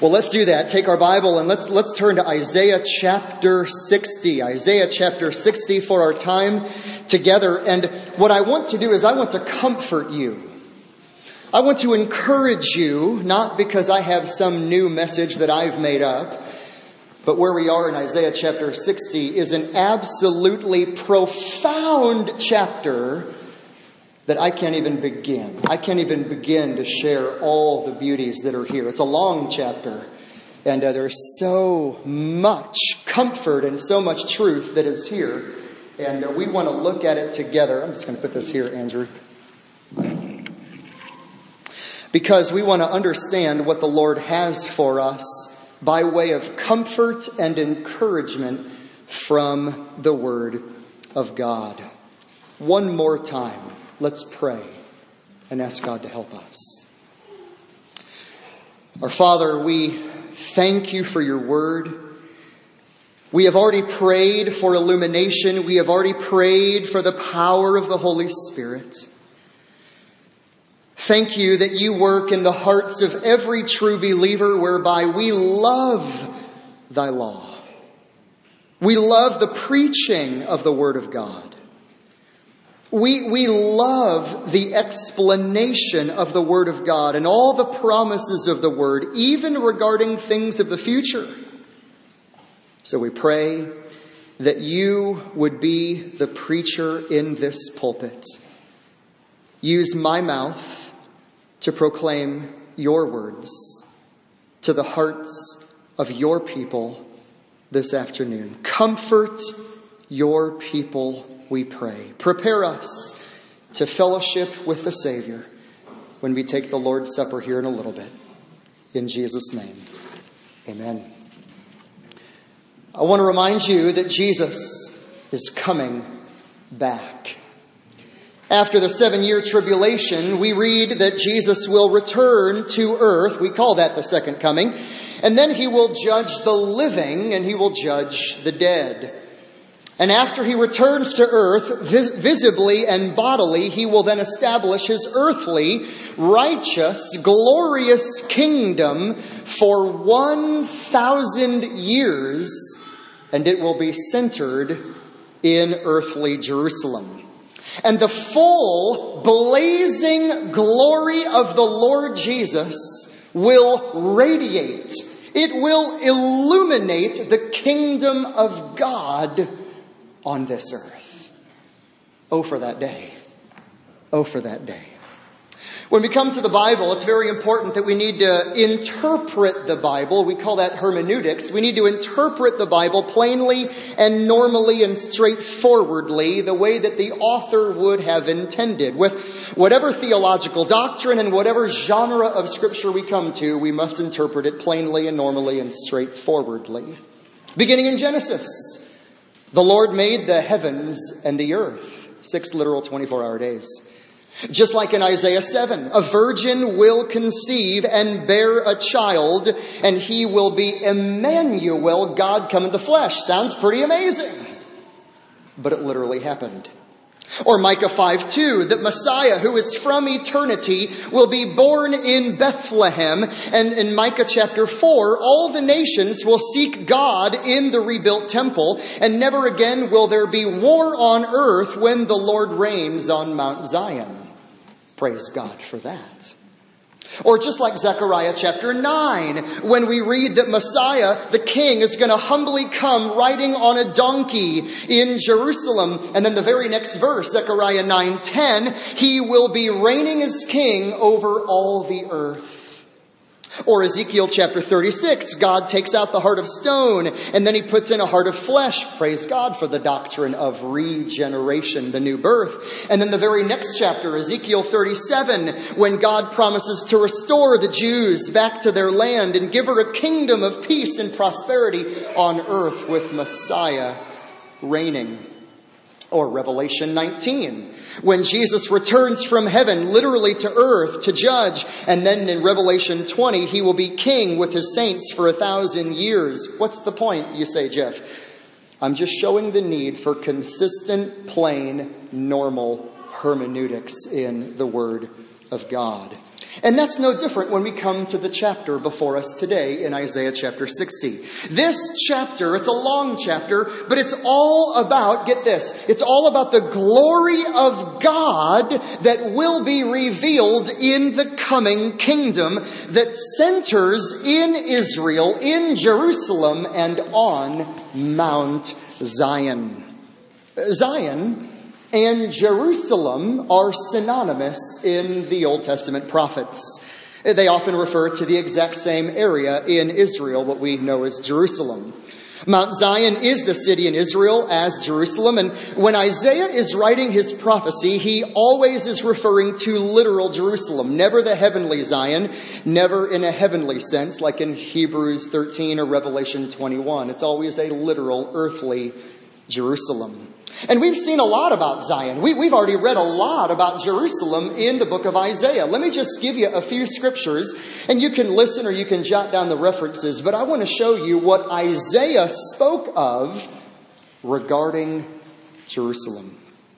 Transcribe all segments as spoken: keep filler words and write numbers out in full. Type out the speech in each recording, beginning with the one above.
Well, let's do that. Take our Bible and let's let's turn to Isaiah chapter sixty. Isaiah chapter sixty for our time together. And what I want to do is I want to comfort you. I want to encourage you, not because I have some new message that I've made up, but where we are in Isaiah chapter sixty is an absolutely profound chapter that I can't even begin. I can't even begin to share all the beauties that are here. It's a long chapter, and uh, there's so much comfort and so much truth that is here. And uh, we want to look at it together. I'm just going to put this here, Andrew. Because we want to understand what the Lord has for us by way of comfort and encouragement from the Word of God. One more time. Let's pray and ask God to help us. Our Father, we thank you for your word. We have already prayed for illumination. We have already prayed for the power of the Holy Spirit. Thank you that you work in the hearts of every true believer, whereby we love thy law. We love the preaching of the word of God. We, we love the explanation of the Word of God and all the promises of the Word, even regarding things of the future. So we pray that you would be the preacher in this pulpit. Use my mouth to proclaim your words to the hearts of your people this afternoon. Comfort your people, we pray. Prepare us to fellowship with the Savior when we take the Lord's Supper here in a little bit. In Jesus' name, amen. I want to remind you that Jesus is coming back. After the seven-year tribulation, we read that Jesus will return to earth. We call that the second coming. And then he will judge the living and he will judge the dead. And after he returns to earth, vis- visibly and bodily, he will then establish his earthly, righteous, glorious kingdom for one thousand years. And it will be centered in earthly Jerusalem. And the full, blazing glory of the Lord Jesus will radiate. It will illuminate the kingdom of God on this earth. Oh, for that day. Oh, for that day. When we come to the Bible, it's very important that we need to interpret the Bible. We call that hermeneutics. We need to interpret the Bible plainly and normally and straightforwardly, the way that the author would have intended. With whatever theological doctrine and whatever genre of Scripture we come to, we must interpret it plainly and normally and straightforwardly. Beginning in Genesis, the Lord made the heavens and the earth. Six literal twenty-four hour days. Just like in Isaiah seven, a virgin will conceive and bear a child, and he will be Emmanuel, God come in the flesh. Sounds pretty amazing. But it literally happened. Or Micah five two, that Messiah, who is from eternity, will be born in Bethlehem. And in Micah chapter four, all the nations will seek God in the rebuilt temple, and never again will there be war on earth when the Lord reigns on Mount Zion. Praise God for that. Or just like Zechariah chapter nine, when we read that Messiah, the King, is going to humbly come riding on a donkey in Jerusalem. And then the very next verse, Zechariah nine ten, he will be reigning as king over all the earth. Or Ezekiel chapter thirty-six, God takes out the heart of stone and then he puts in a heart of flesh. Praise God for the doctrine of regeneration, the new birth. And then the very next chapter, Ezekiel thirty-seven, when God promises to restore the Jews back to their land and give her a kingdom of peace and prosperity on earth with Messiah reigning. Or Revelation nineteen, when Jesus returns from heaven, literally to earth, to judge. And then in Revelation twenty, he will be king with his saints for a thousand years. What's the point, you say, Jeff? I'm just showing the need for consistent, plain, normal hermeneutics in the Word of God. And that's no different when we come to the chapter before us today in Isaiah chapter sixty. This chapter, it's a long chapter, but it's all about, get this, it's all about the glory of God that will be revealed in the coming kingdom that centers in Israel, in Jerusalem, and on Mount Zion. Zion and Jerusalem are synonymous in the Old Testament prophets. They often refer to the exact same area in Israel, what we know as Jerusalem. Mount Zion is the city in Israel as Jerusalem, and when Isaiah is writing his prophecy, he always is referring to literal Jerusalem, never the heavenly Zion, never in a heavenly sense, like in Hebrews thirteen or Revelation twenty-one. It's always a literal, earthly Jerusalem. And we've seen a lot about Zion. We, we've already read a lot about Jerusalem in the book of Isaiah. Let me just give you a few scriptures, and you can listen or you can jot down the references. But I want to show you what Isaiah spoke of regarding Jerusalem.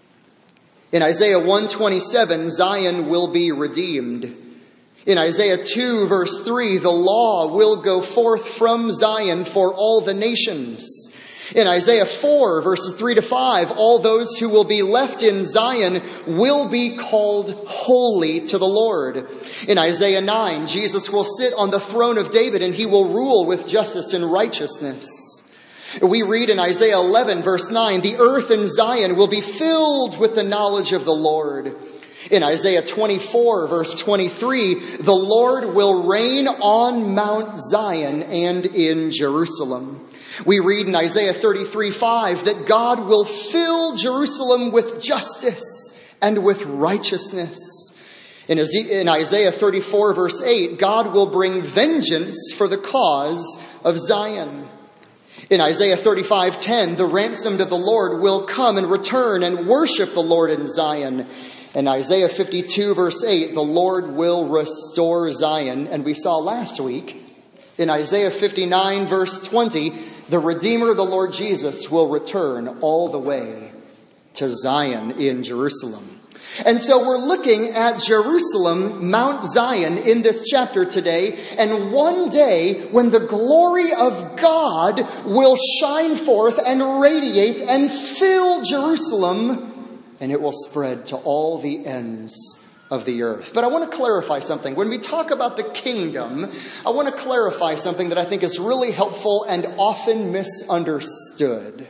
In Isaiah one twenty-seven, Zion will be redeemed. In Isaiah two, verse three, the law will go forth from Zion for all the nations. In Isaiah four, verses three to five, all those who will be left in Zion will be called holy to the Lord. In Isaiah nine, Jesus will sit on the throne of David and he will rule with justice and righteousness. We read in Isaiah eleven, verse nine, the earth in Zion will be filled with the knowledge of the Lord. In Isaiah twenty-four, verse twenty-three, the Lord will reign on Mount Zion and in Jerusalem. We read in Isaiah thirty-three, five that God will fill Jerusalem with justice and with righteousness. In Isaiah thirty-four, verse eight, God will bring vengeance for the cause of Zion. In Isaiah thirty-five, ten, the ransomed of the Lord will come and return and worship the Lord in Zion. In Isaiah fifty-two, verse eight, the Lord will restore Zion. And we saw last week in Isaiah fifty-nine, verse twenty, the Redeemer, the Lord Jesus, will return all the way to Zion in Jerusalem. And so we're looking at Jerusalem, Mount Zion, in this chapter today. And one day when the glory of God will shine forth and radiate and fill Jerusalem, and it will spread to all the ends of the earth. But I want to clarify something. When we talk about the kingdom, I want to clarify something that I think is really helpful and often misunderstood.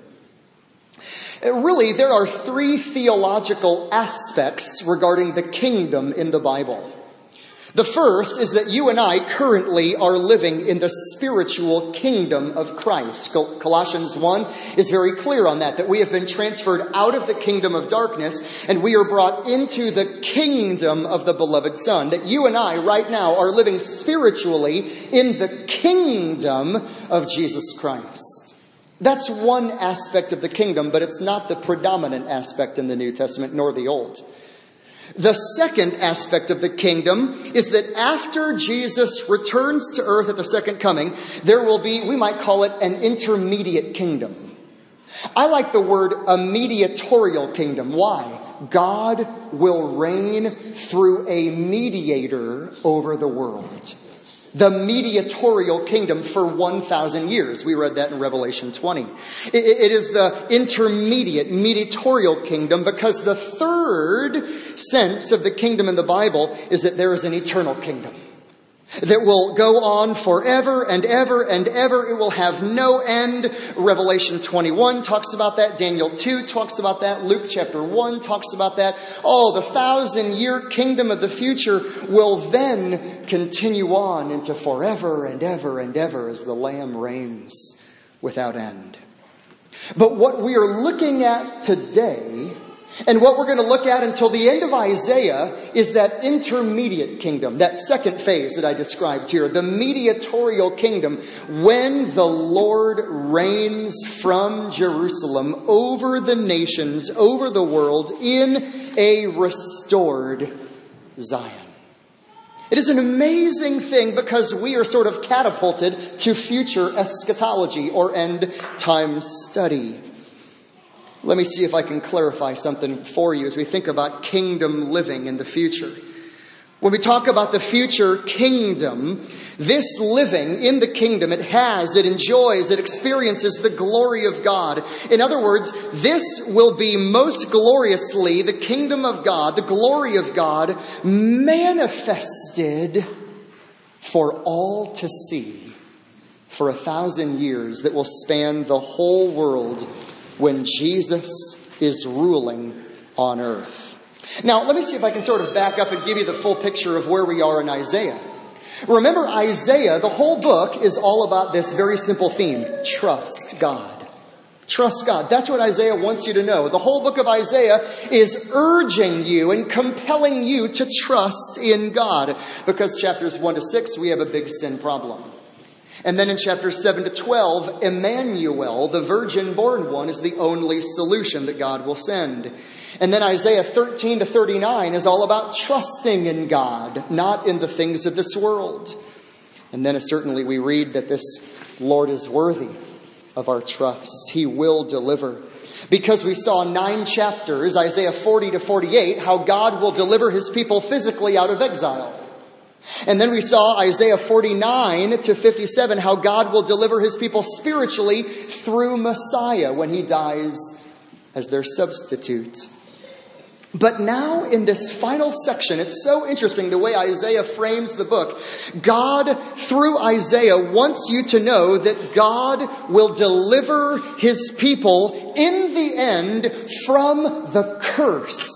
Really, there are three theological aspects regarding the kingdom in the Bible. The first is that you and I currently are living in the spiritual kingdom of Christ. Colossians one is very clear on that, that we have been transferred out of the kingdom of darkness and we are brought into the kingdom of the beloved Son. That you and I right now are living spiritually in the kingdom of Jesus Christ. That's one aspect of the kingdom, but it's not the predominant aspect in the New Testament nor the Old. The second aspect of the kingdom is that after Jesus returns to earth at the second coming, there will be, we might call it an intermediate kingdom. I like the word a mediatorial kingdom. Why? God will reign through a mediator over the world. The mediatorial kingdom for one thousand years. We read that in Revelation twenty. It, it is the intermediate, mediatorial kingdom because the third sense of the kingdom in the Bible is that there is an eternal kingdom that will go on forever and ever and ever. It will have no end. Revelation twenty-one talks about that. Daniel two talks about that. Luke chapter one talks about that. Oh, the thousand year kingdom of the future will then continue on into forever and ever and ever as the Lamb reigns without end. But what we are looking at today, and what we're going to look at until the end of Isaiah, is that intermediate kingdom, that second phase that I described here, the mediatorial kingdom, when the Lord reigns from Jerusalem over the nations, over the world, in a restored Zion. It is an amazing thing because we are sort of catapulted to future eschatology or end time study. Let me see if I can clarify something for you as we think about kingdom living in the future. When we talk about the future kingdom, this living in the kingdom, it has, it enjoys, it experiences the glory of God. In other words, this will be most gloriously the kingdom of God, the glory of God, manifested for all to see for a thousand years that will span the whole world when Jesus is ruling on earth. Now, let me see if I can sort of back up and give you the full picture of where we are in Isaiah. Remember, Isaiah, the whole book is all about this very simple theme. Trust God. Trust God. That's what Isaiah wants you to know. The whole book of Isaiah is urging you and compelling you to trust in God. Because chapters one to six, we have a big sin problem. And then in chapters seven to twelve, Emmanuel, the virgin-born one, is the only solution that God will send. And then Isaiah thirteen to thirty-nine is all about trusting in God, not in the things of this world. And then certainly we read that this Lord is worthy of our trust. He will deliver. Because we saw nine chapters, Isaiah forty to forty-eight, how God will deliver his people physically out of exile. And then we saw Isaiah forty-nine to fifty-seven, how God will deliver his people spiritually through Messiah when he dies as their substitute. But now in this final section, it's so interesting the way Isaiah frames the book. God, through Isaiah, wants you to know that God will deliver his people in the end from the curse.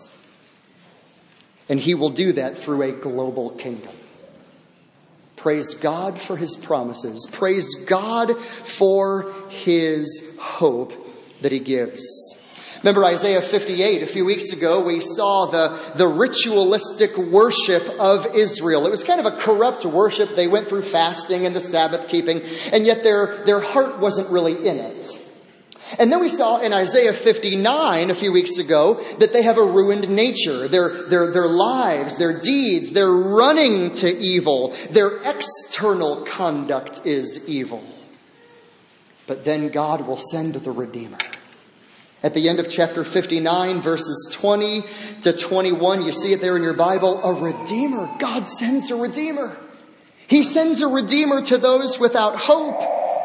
And he will do that through a global kingdom. Praise God for his promises. Praise God for his hope that he gives. Remember Isaiah fifty-eight, a few weeks ago, we saw the, the ritualistic worship of Israel. It was kind of a corrupt worship. They went through fasting and the Sabbath keeping, and yet their, their heart wasn't really in it. And then we saw in Isaiah fifty-nine a few weeks ago that they have a ruined nature. Their, their, their lives, their deeds, they're running to evil. Their external conduct is evil. But then God will send the Redeemer. At the end of chapter fifty-nine, verses twenty to twenty-one, you see it there in your Bible, a Redeemer. God sends a Redeemer. He sends a Redeemer to those without hope.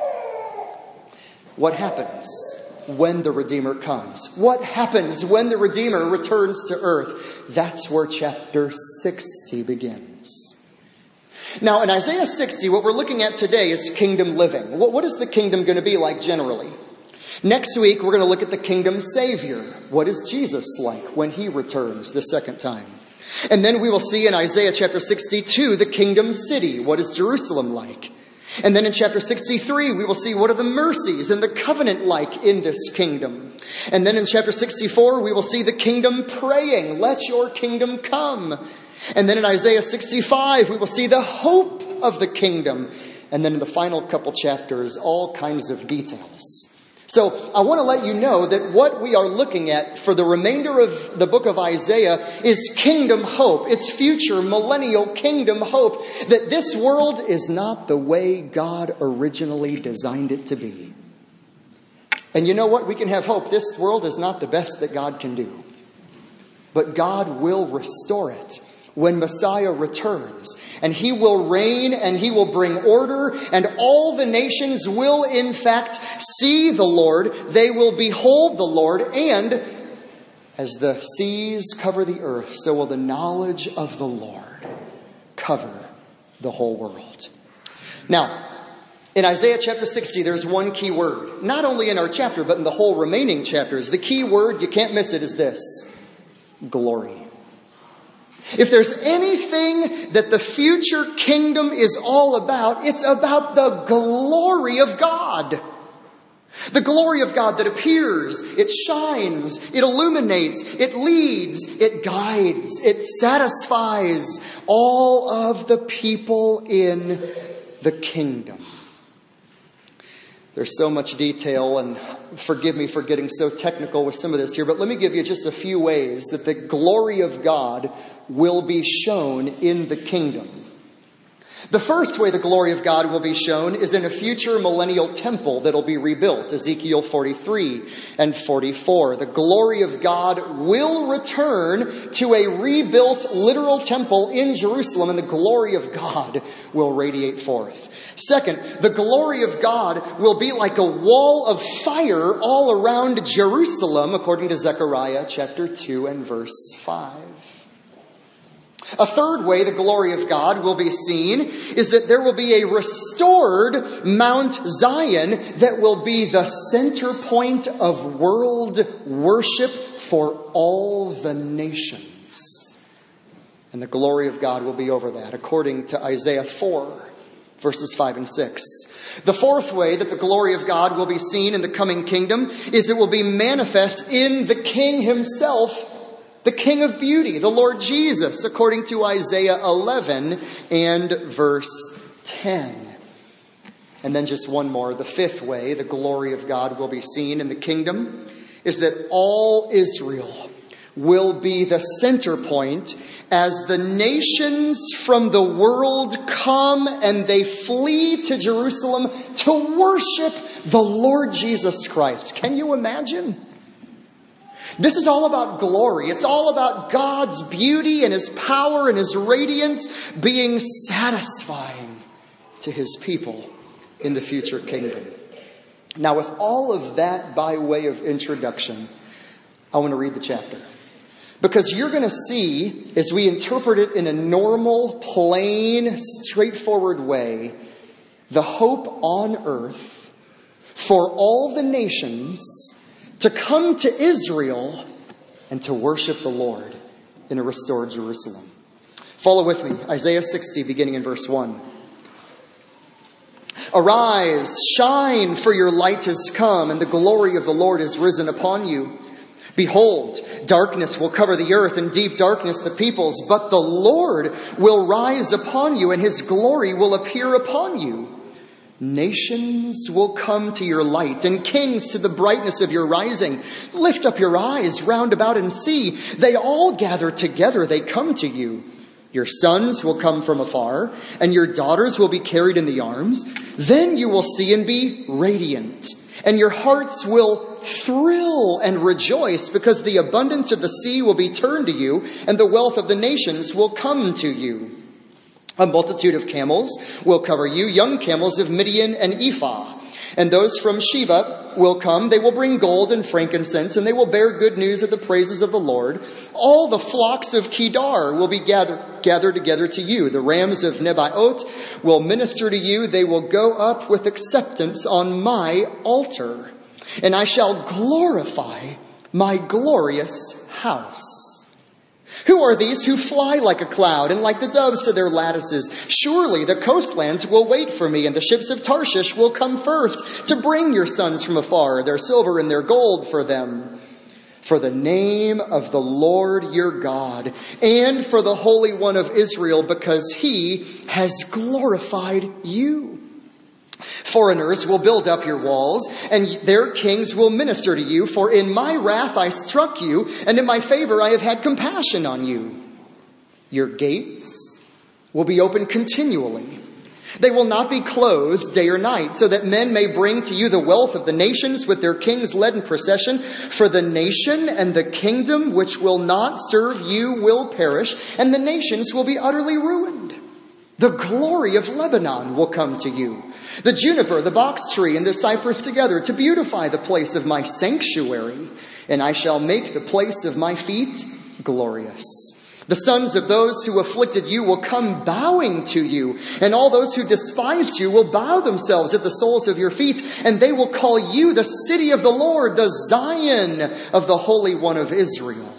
What happens when the Redeemer comes? What happens when the Redeemer returns to earth? That's where chapter sixty begins. Now, in Isaiah sixty, what we're looking at today is kingdom living. What, what is the kingdom going to be like generally? Next week, we're going to look at the kingdom Savior. What is Jesus like when he returns the second time? And then we will see in Isaiah chapter sixty-two, the kingdom city. What is Jerusalem like? And then in chapter sixty-three, we will see what are the mercies and the covenant like in this kingdom. And then in chapter sixty-four, we will see the kingdom praying, let your kingdom come. And then in Isaiah sixty-five, we will see the hope of the kingdom. And then in the final couple chapters, all kinds of details. So I want to let you know that what we are looking at for the remainder of the book of Isaiah is kingdom hope. It's future millennial kingdom hope that this world is not the way God originally designed it to be. And you know what? We can have hope. This world is not the best that God can do. But God will restore it when Messiah returns. And he will reign and he will bring order, and all the nations will in fact see the Lord. They will behold the Lord, and as the seas cover the earth, so will the knowledge of the Lord cover the whole world. Now, in Isaiah chapter sixty, there's one key word. Not only in our chapter, but in the whole remaining chapters. The key word, you can't miss it, is this: glory. If there's anything that the future kingdom is all about, it's about the glory of God. The glory of God that appears, it shines, it illuminates, it leads, it guides, it satisfies all of the people in the kingdom. There's so much detail, and forgive me for getting so technical with some of this here, but let me give you just a few ways that the glory of God will be shown in the kingdom. The first way the glory of God will be shown is in a future millennial temple that'll be rebuilt, Ezekiel forty-three and forty-four. The glory of God will return to a rebuilt literal temple in Jerusalem, and the glory of God will radiate forth. Second, the glory of God will be like a wall of fire all around Jerusalem, according to Zechariah chapter two and verse five. A third way the glory of God will be seen is that there will be a restored Mount Zion that will be the center point of world worship for all the nations. And the glory of God will be over that, according to Isaiah four, verses five and six. The fourth way that the glory of God will be seen in the coming kingdom is it will be manifest in the King himself, the King of beauty, the Lord Jesus, according to Isaiah eleven and verse ten. And then just one more. The fifth way the glory of God will be seen in the kingdom is that all Israel will be the center point as the nations from the world come and they flee to Jerusalem to worship the Lord Jesus Christ. Can you imagine? This is all about glory. It's all about God's beauty and his power and his radiance being satisfying to his people in the future kingdom. Now, with all of that by way of introduction, I want to read the chapter. Because you're going to see, as we interpret it in a normal, plain, straightforward way, the hope on earth for all the nations to come to Israel and to worship the Lord in a restored Jerusalem. Follow with me, Isaiah sixty, beginning in verse one. Arise, shine, for your light has come, and the glory of the Lord is risen upon you. Behold, darkness will cover the earth, and deep darkness the peoples, but the Lord will rise upon you, and his glory will appear upon you. Nations will come to your light, and kings to the brightness of your rising. Lift up your eyes round about and see. They all gather together, they come to you. Your sons will come from afar, and your daughters will be carried in the arms. Then you will see and be radiant, and your hearts will thrill and rejoice, because the abundance of the sea will be turned to you, and the wealth of the nations will come to you. A multitude of camels will cover you, young camels of Midian and Ephah. And those from Sheba will come. They will bring gold and frankincense, and they will bear good news of the praises of the Lord. All the flocks of Kedar will be gathered, gathered together to you. The rams of Nebaioth will minister to you. They will go up with acceptance on my altar. And I shall glorify my glorious house. Who are these who fly like a cloud and like the doves to their lattices? Surely the coastlands will wait for me, and the ships of Tarshish will come first to bring your sons from afar, their silver and their gold for them. For the name of the Lord your God, and for the Holy One of Israel, because he has glorified you. Foreigners will build up your walls, and their kings will minister to you. For in my wrath I struck you, and in my favor I have had compassion on you. Your gates will be open continually. They will not be closed day or night, so that men may bring to you the wealth of the nations with their kings led in procession. For the nation and the kingdom which will not serve you will perish, and the nations will be utterly ruined. The glory of Lebanon will come to you, the juniper, the box tree, and the cypress together, to beautify the place of my sanctuary. And I shall make the place of my feet glorious. The sons of those who afflicted you will come bowing to you, and all those who despised you will bow themselves at the soles of your feet, and they will call you the city of the Lord, the Zion of the Holy One of Israel.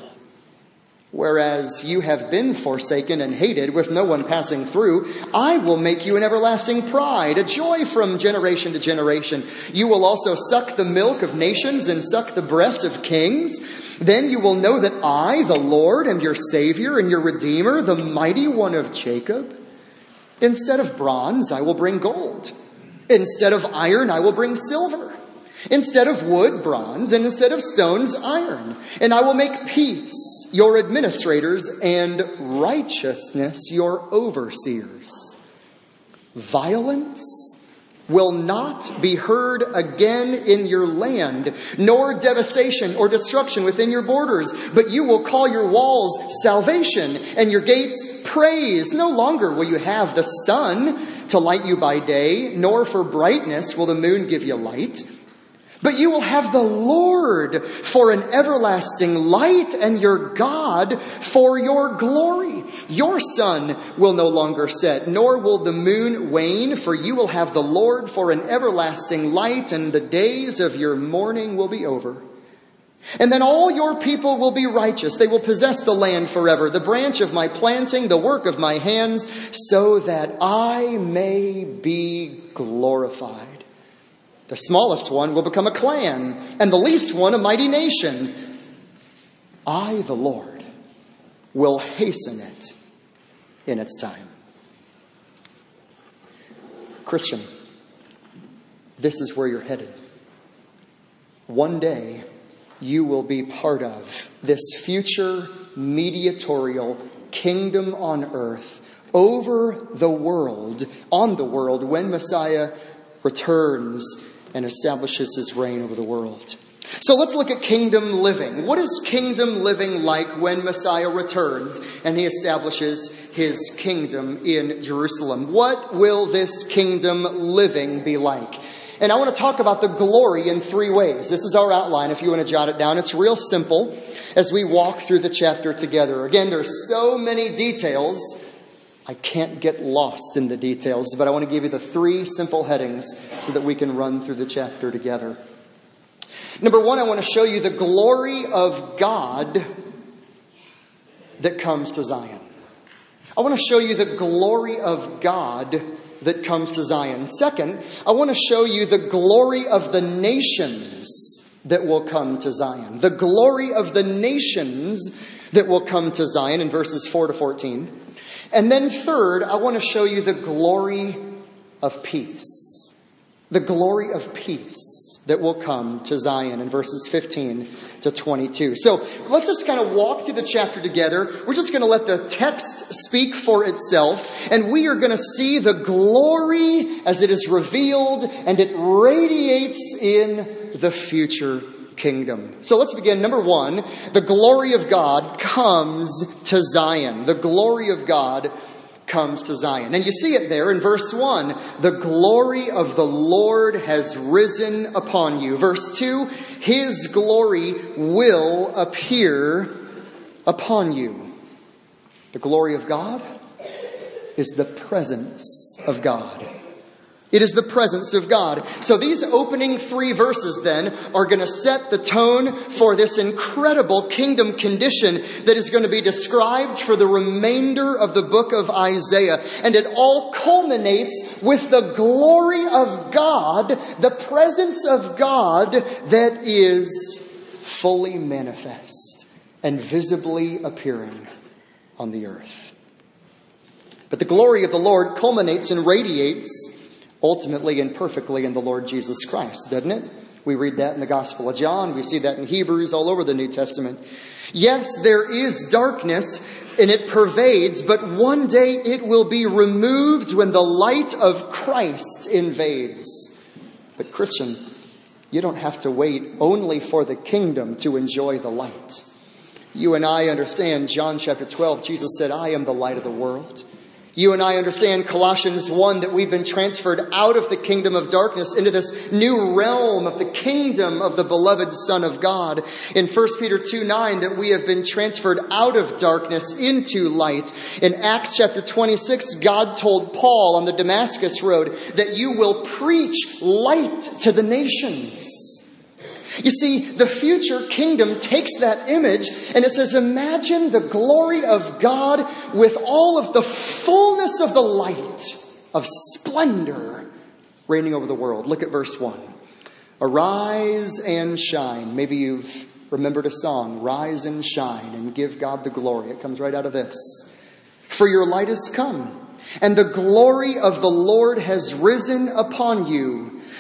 Whereas you have been forsaken and hated, with no one passing through, I will make you an everlasting pride, a joy from generation to generation. You will also suck the milk of nations and suck the breast of kings. Then you will know that I, the Lord, am your Savior and your Redeemer, the mighty one of Jacob. Instead of bronze, I will bring gold. Instead of iron, I will bring silver. Instead of wood, bronze, and instead of stones, iron. And I will make peace your administrators and righteousness your overseers. violence will not be heard again in your land, nor devastation or destruction within your borders. But you will call your walls salvation and your gates praise. No longer will you have the sun to light you by day, nor for brightness will the moon give you light. But you will have the Lord for an everlasting light and your God for your glory. Your sun will no longer set, nor will the moon wane, for you will have the Lord for an everlasting light, and the days of your mourning will be over. And then all your people will be righteous. They will possess the land forever, the branch of my planting, the work of my hands, so that I may be glorified. The smallest one will become a clan, and the least one a mighty nation. I, the Lord, will hasten it in its time. Christian, this is where you're headed. One day, you will be part of this future mediatorial kingdom on earth over the world, on the world, when Messiah returns and establishes his reign over the world. So let's look at kingdom living. What is kingdom living like when Messiah returns and he establishes his kingdom in Jerusalem? What will this kingdom living be like? And I want to talk about the glory in three ways. This is our outline if you want to jot it down. It's real simple as we walk through the chapter together. Again, there's so many details, I can't get lost in the details, but I want to give you the three simple headings so that we can run through the chapter together. Number one, I want to show you the glory of God that comes to Zion. I want to show you the glory of God that comes to Zion. Second, I want to show you the glory of the nations that will come to Zion. The glory of the nations that will come to Zion in verses four to fourteen. And then third, I want to show you the glory of peace. The glory of peace that will come to Zion in verses fifteen to twenty-two. So let's just kind of walk through the chapter together. We're just going to let the text speak for itself. And we are going to see the glory as it is revealed and it radiates in the future kingdom. So let's begin. Number one, the glory of God comes to Zion. The glory of God comes to Zion. And you see it there in verse one. The glory of the Lord has risen upon you. Verse two, his glory will appear upon you. The glory of God is the presence of God. It is the presence of God. So these opening three verses then are going to set the tone for this incredible kingdom condition that is going to be described for the remainder of the book of Isaiah. And it all culminates with the glory of God, the presence of God that is fully manifest and visibly appearing on the earth. But the glory of the Lord culminates and radiates ultimately and perfectly in the Lord Jesus Christ, doesn't it? We read that in the Gospel of John. We see that in Hebrews, all over the New Testament. Yes, there is darkness and it pervades, but one day it will be removed when the light of Christ invades. But Christian, you don't have to wait only for the kingdom to enjoy the light. You and I understand John chapter twelve. Jesus said, I am the light of the world. You and I understand Colossians one that we've been transferred out of the kingdom of darkness into this new realm of the kingdom of the beloved Son of God. In First Peter two nine that we have been transferred out of darkness into light. In Acts chapter twenty-six, God told Paul on the Damascus road that you will preach light to the nations. You see, the future kingdom takes that image and it says, imagine the glory of God with all of the fullness of the light of splendor reigning over the world. Look at verse one. Arise and shine. Maybe you've remembered a song, Rise and Shine, and give God the glory. It comes right out of this. For your light has come, and the glory of the Lord has risen upon you.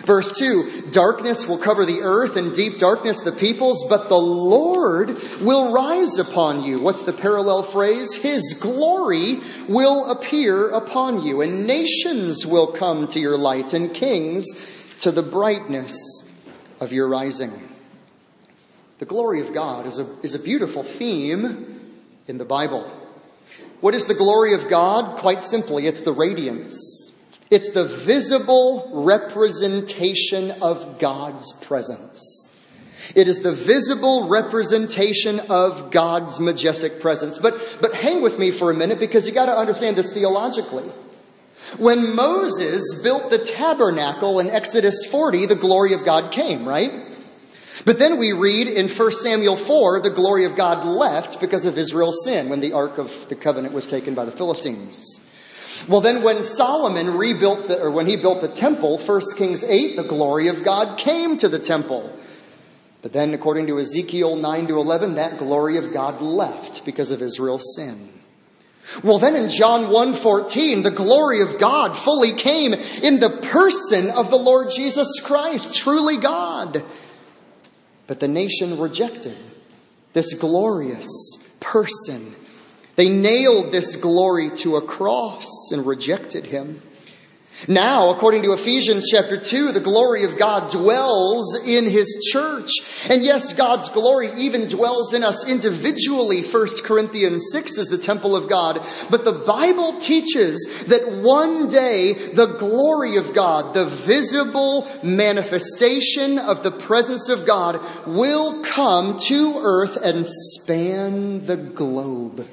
Verse two, darkness will cover the earth and deep darkness the peoples, but the Lord will rise upon you. What's the parallel phrase? His glory will appear upon you, and nations will come to your light, and kings to the brightness of your rising. The glory of God is a, is a beautiful theme in the Bible. What is the glory of God? Quite simply, it's the radiance. It's the visible representation of God's presence. It is the visible representation of God's majestic presence. But, but hang with me for a minute, because you got to understand this theologically. When Moses built the tabernacle in Exodus forty, the glory of God came, right? But then we read in First Samuel four, the glory of God left because of Israel's sin when the Ark of the Covenant was taken by the Philistines. Well, then when Solomon rebuilt the, or when he built the temple, First Kings eight, the glory of God came to the temple. But then, according to Ezekiel nine to eleven, that glory of God left because of Israel's sin. Well, then in John one fourteen, the glory of God fully came in the person of the Lord Jesus Christ, truly God. But the nation rejected this glorious person. They nailed this glory to a cross and rejected him. Now, according to Ephesians chapter two, the glory of God dwells in his church. And yes, God's glory even dwells in us individually. First Corinthians six is the temple of God. But the Bible teaches that one day the glory of God, the visible manifestation of the presence of God, will come to earth and span the globe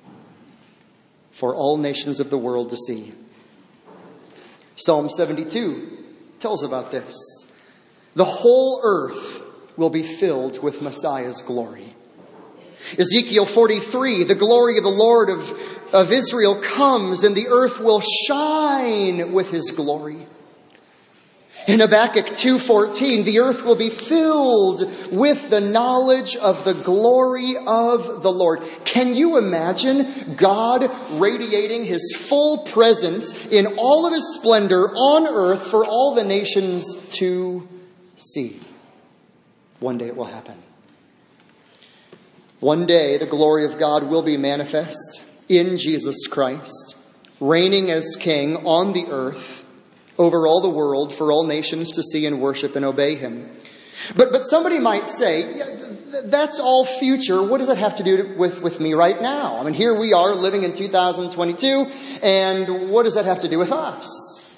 for all nations of the world to see. Psalm seventy-two tells about this. The whole earth will be filled with Messiah's glory. Ezekiel forty-three, the glory of the Lord of, of Israel comes, and the earth will shine with his glory. In Habakkuk two fourteen, the earth will be filled with the knowledge of the glory of the Lord. Can you imagine God radiating his full presence in all of his splendor on earth for all the nations to see? One day it will happen. One day the glory of God will be manifest in Jesus Christ, reigning as King on the earth, over all the world, for all nations to see and worship and obey him. But but somebody might say, yeah, th- that's all future. What does that have to do with, with me right now? I mean, here we are living in two thousand twenty-two, and what does that have to do with us?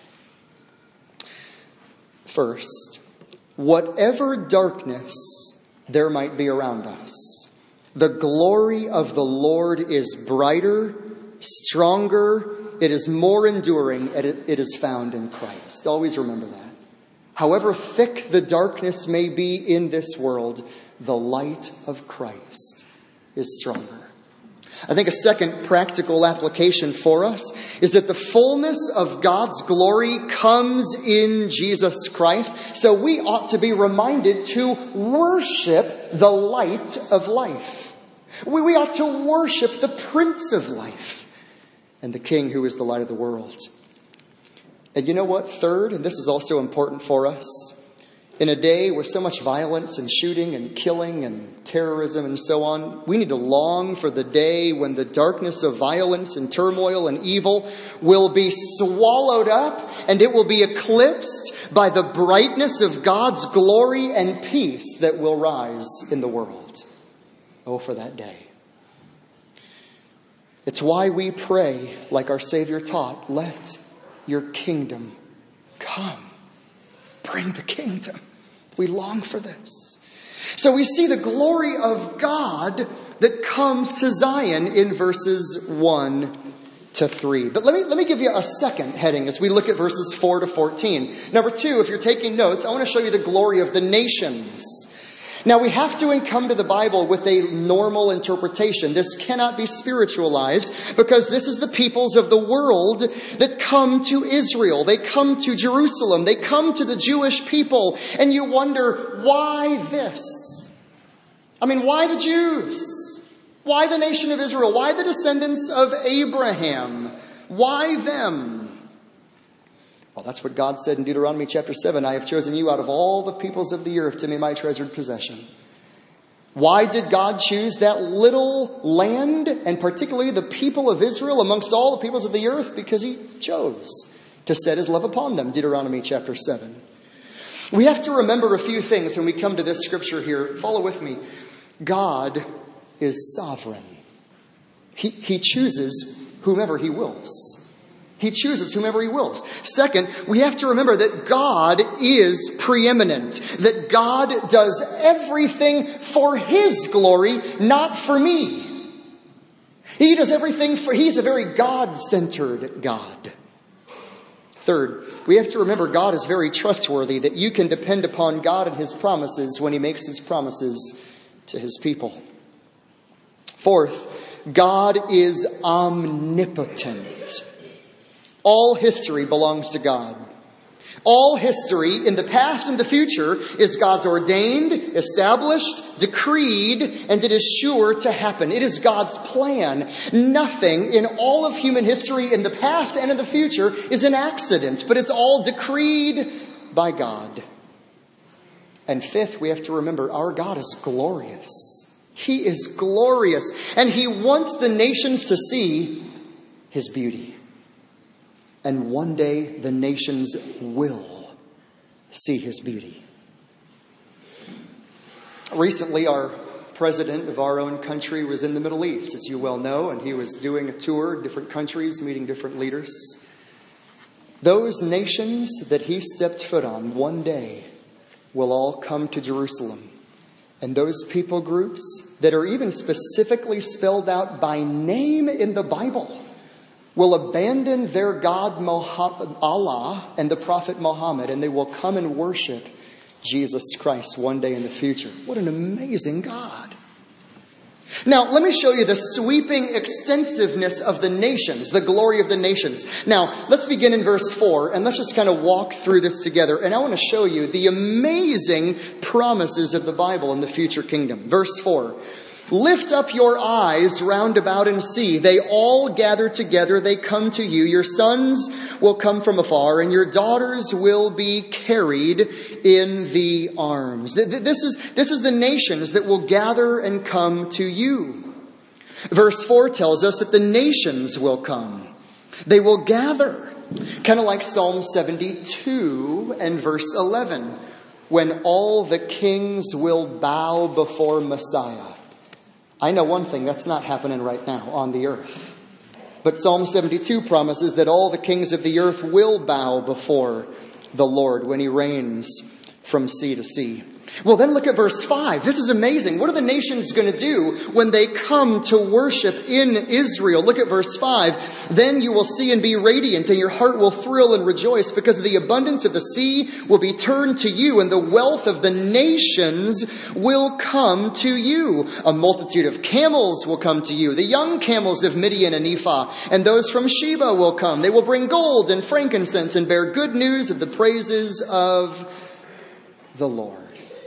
First, whatever darkness there might be around us, the glory of the Lord is brighter, stronger, it is more enduring, and it is found in Christ. Always remember that. However thick the darkness may be in this world, the light of Christ is stronger. I think a second practical application for us is that the fullness of God's glory comes in Jesus Christ. So we ought to be reminded to worship the light of life. We, we ought to worship the Prince of Life and the King who is the light of the world. And you know what? Third, and this is also important for us, in a day with so much violence and shooting and killing and terrorism and so on, we need to long for the day when the darkness of violence and turmoil and evil will be swallowed up, and it will be eclipsed by the brightness of God's glory and peace that will rise in the world. Oh, for that day. It's why we pray, like our Savior taught, let your kingdom come. Bring the kingdom. We long for this. So we see the glory of God that comes to Zion in verses one to three. But let me, let me give you a second heading as we look at verses four to fourteen. Number two, if you're taking notes, I want to show you the glory of the nations. Now, we have to come to the Bible with a normal interpretation. This cannot be spiritualized because this is the peoples of the world that come to Israel. They come to Jerusalem. They come to the Jewish people. And you wonder, why this? I mean, why the Jews? Why the nation of Israel? Why the descendants of Abraham? Why them? Well, that's what God said in Deuteronomy chapter seven. I have chosen you out of all the peoples of the earth to be my treasured possession. Why did God choose that little land, and particularly the people of Israel amongst all the peoples of the earth? Because he chose to set his love upon them. Deuteronomy chapter seven. We have to remember a few things when we come to this scripture here. Follow with me. God is sovereign. He, he chooses whomever he wills. He chooses whomever he wills. Second, we have to remember that God is preeminent. That God does everything for his glory, not for me. He does everything for, he's a very God-centered God. Third, we have to remember God is very trustworthy, that you can depend upon God and his promises when he makes his promises to his people. Fourth, God is omnipotent. All history belongs to God. All history in the past and the future is God's ordained, established, decreed, and it is sure to happen. It is God's plan. Nothing in all of human history in the past and in the future is an accident, but it's all decreed by God. And fifth, we have to remember our God is glorious. He is glorious, and he wants the nations to see his beauty. And one day the nations will see his beauty. Recently, our president of our own country was in the Middle East, as you well know, and he was doing a tour, different countries, meeting different leaders. Those nations that he stepped foot on one day will all come to Jerusalem. And those people groups that are even specifically spelled out by name in the Bible will abandon their God Allah and the Prophet Muhammad, and they will come and worship Jesus Christ one day in the future. What an amazing God. Now, let me show you the sweeping extensiveness of the nations, the glory of the nations. Now, let's begin in verse four, and let's just kind of walk through this together. And I want to show you the amazing promises of the Bible in the future kingdom. Verse four. Lift up your eyes round about and see. They all gather together. They come to you. Your sons will come from afar, and your daughters will be carried in the arms. This is, this is the nations that will gather and come to you. Verse four tells us that the nations will come. They will gather. Kind of like Psalm seventy-two and verse eleven. When all the kings will bow before Messiah. I know one thing, that's not happening right now on the earth. But Psalm seventy-two promises that all the kings of the earth will bow before the Lord when he reigns from sea to sea. Well, then look at verse five. This is amazing. What are the nations going to do when they come to worship in Israel? Look at verse five. Then you will see and be radiant, and your heart will thrill and rejoice, because the abundance of the sea will be turned to you, and the wealth of the nations will come to you. A multitude of camels will come to you, the young camels of Midian and Ephah, and those from Sheba will come. They will bring gold and frankincense and bear good news of the praises of the Lord.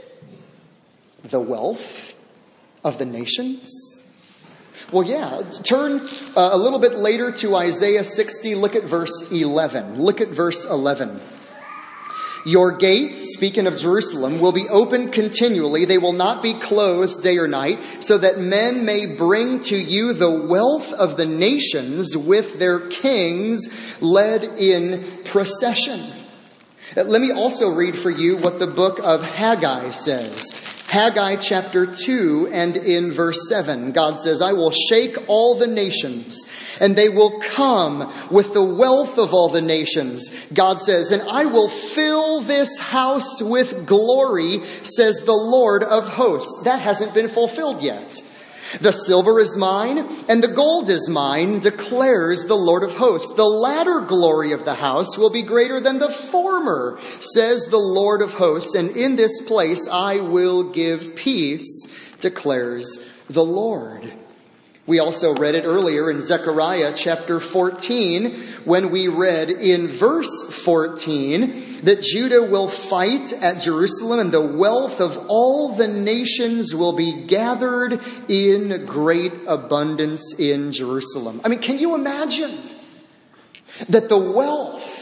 The wealth of the nations? Well, yeah. Turn uh, a little bit later to Isaiah sixty. Look at verse eleven. Look at verse eleven. Your gates, speaking of Jerusalem, will be opened continually. They will not be closed day or night, so that men may bring to you the wealth of the nations with their kings led in procession. Let me also read for you what the book of Haggai says. Haggai chapter two and in verse seven, God says, I will shake all the nations, and they will come with the wealth of all the nations. God says, and I will fill this house with glory, says the Lord of hosts. That hasn't been fulfilled yet. The silver is mine, and the gold is mine, declares the Lord of hosts. The latter glory of the house will be greater than the former, says the Lord of hosts. And in this place I will give peace, declares the Lord. We also read it earlier in Zechariah chapter fourteen, when we read in verse fourteen that Judah will fight at Jerusalem, and the wealth of all the nations will be gathered in great abundance in Jerusalem. I mean, can you imagine that the wealth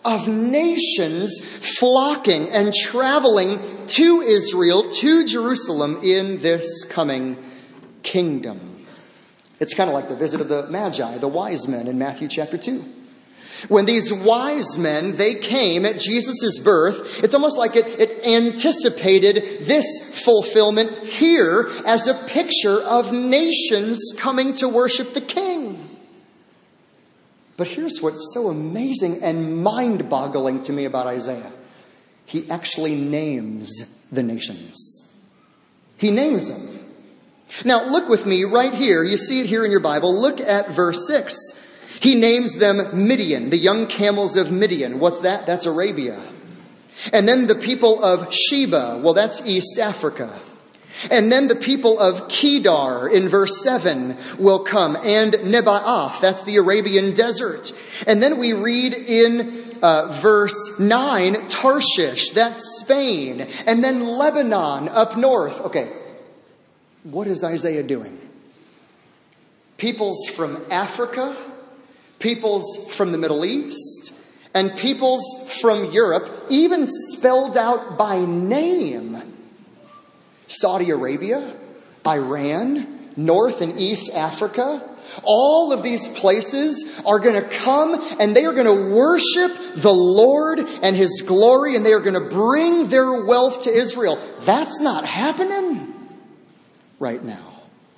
of nations flocking and traveling to Israel, to Jerusalem in this coming kingdom. It's kind of like the visit of the Magi, the wise men in Matthew chapter two. When these wise men, they came at Jesus' birth, it's almost like it, it anticipated this fulfillment here as a picture of nations coming to worship the King. But here's what's so amazing and mind-boggling to me about Isaiah. He actually names the nations. He names them. Now look with me right here. You see it here in your Bible. Look at verse six. He names them Midian, the young camels of Midian. What's that? That's Arabia. And then the people of Sheba. Well, that's East Africa. And then the people of Kedar in verse seven will come. And Nebaioth, that's the Arabian desert. And then we read in uh, verse nine, Tarshish, that's Spain. And then Lebanon up north. Okay, what is Isaiah doing? Peoples from Africa, peoples from the Middle East, and peoples from Europe, even spelled out by name. Saudi Arabia, Iran, North and East Africa. All of these places are going to come and they are going to worship the Lord and His glory, and they are going to bring their wealth to Israel. That's not happening right now.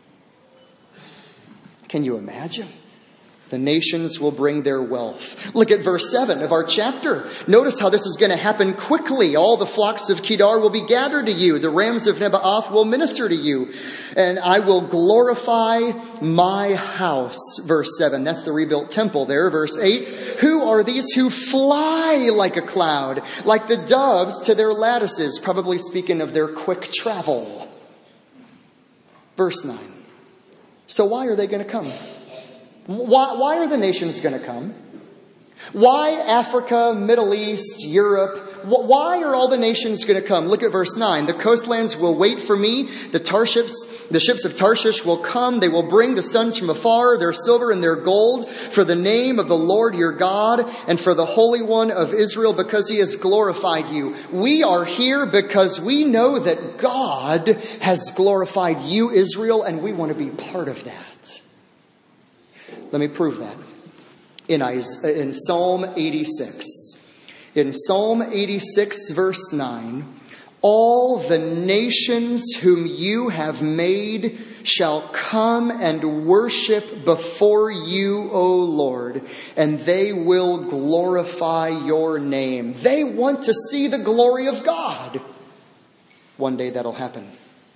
Can you imagine? The nations will bring their wealth. Look at verse seven of our chapter. Notice how this is going to happen quickly. All the flocks of Kedar will be gathered to you. The rams of Nebaioth will minister to you. And I will glorify my house. Verse seven. That's the rebuilt temple there. Verse eight. Who are these who fly like a cloud, like the doves to their lattices? Probably speaking of their quick travel. Verse nine. So why are they going to come? Why, why are the nations going to come? Why Africa, Middle East, Europe? Why are all the nations going to come? Look at verse nine. The coastlands will wait for me. The Tarships, the ships of Tarshish will come. They will bring the sons from afar, their silver and their gold, for the name of the Lord your God and for the Holy One of Israel, because He has glorified you. We are here because we know that God has glorified you, Israel, and we want to be part of that. Let me prove that. In, Isaiah, in Psalm eighty-six. In Psalm eighty-six, verse nine, all the nations whom you have made shall come and worship before you, O Lord, and they will glorify your name. They want to see the glory of God. One day that'll happen.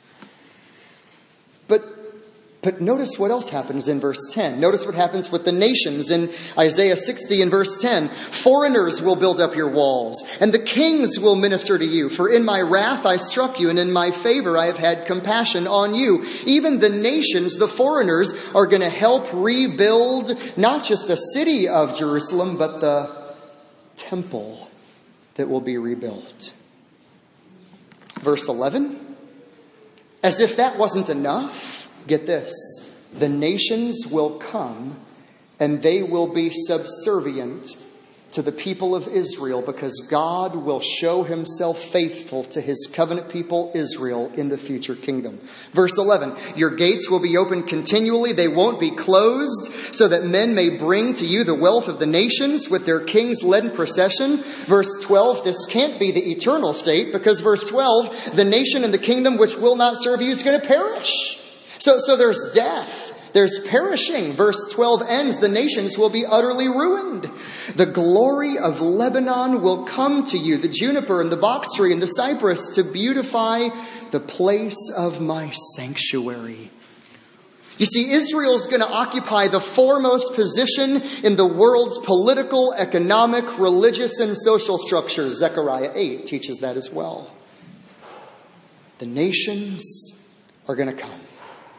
But But notice what else happens in verse ten. Notice what happens with the nations in Isaiah sixty and verse ten. Foreigners will build up your walls, and the kings will minister to you. For in my wrath I struck you, and in my favor I have had compassion on you. Even the nations, the foreigners, are going to help rebuild not just the city of Jerusalem, but the temple that will be rebuilt. Verse eleven. As if that wasn't enough. Get this, the nations will come and they will be subservient to the people of Israel, because God will show Himself faithful to His covenant people Israel in the future kingdom. Verse eleven, your gates will be open continually. They won't be closed, so that men may bring to you the wealth of the nations with their kings led in procession. Verse twelve, this can't be the eternal state, because verse twelve, the nation and the kingdom which will not serve you is going to perish. So, so there's death. There's perishing. Verse twelve ends, the nations will be utterly ruined. The glory of Lebanon will come to you, the juniper and the box tree and the cypress, to beautify the place of my sanctuary. You see, Israel's going to occupy the foremost position in the world's political, economic, religious, and social structures. Zechariah eight teaches that as well. The nations are going to come.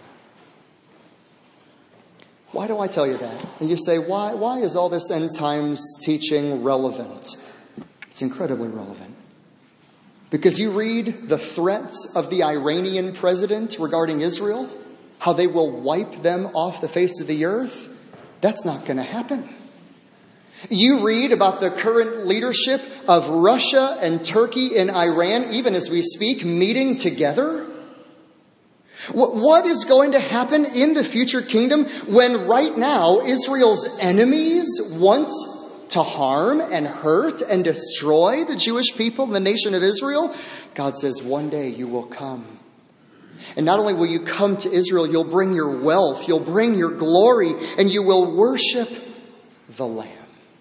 Why do I tell you that? And you say, why, why is all this end times teaching relevant? It's incredibly relevant. Because you read the threats of the Iranian president regarding Israel, how they will wipe them off the face of the earth. That's not going to happen. You read about the current leadership of Russia and Turkey and Iran, even as we speak, meeting together. What is going to happen in the future kingdom when right now Israel's enemies want to harm and hurt and destroy the Jewish people, the nation of Israel? God says, one day you will come. And not only will you come to Israel, you'll bring your wealth, you'll bring your glory, and you will worship the Lamb.